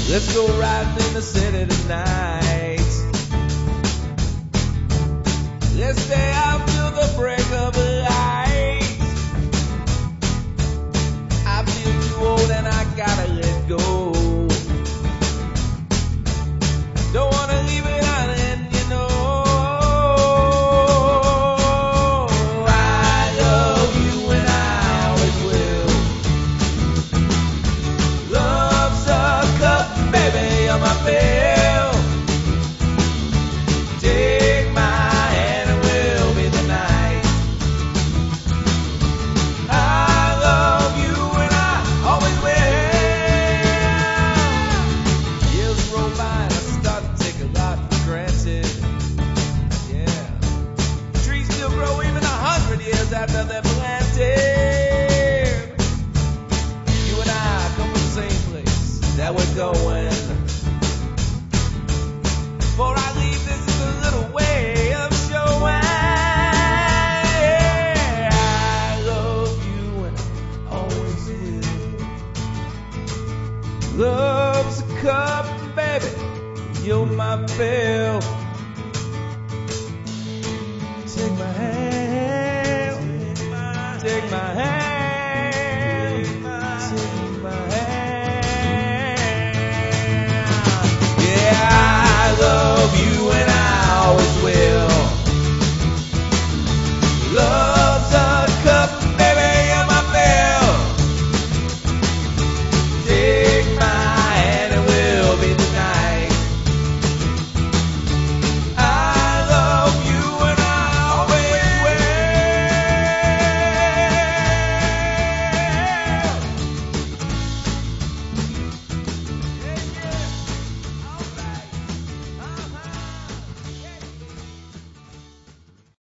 Let's go riding in the city tonight. Let's stay out till the break of light. I feel too old and I gotta let go. Don't wanna leave it on and you know I love you and I always will. Love's a cup, baby, you're my fill. Take my hand and we'll be the night. I love you and I always will. Years roll by and I start to take a lot for granted. Yeah. Trees still grow even 100 years after they're planted. You and I come from the same place that we're going. Before I leave, this is a little way of showing I love you and I always will. Love's a cup, baby, you're my fill. Take my hand, take my hand.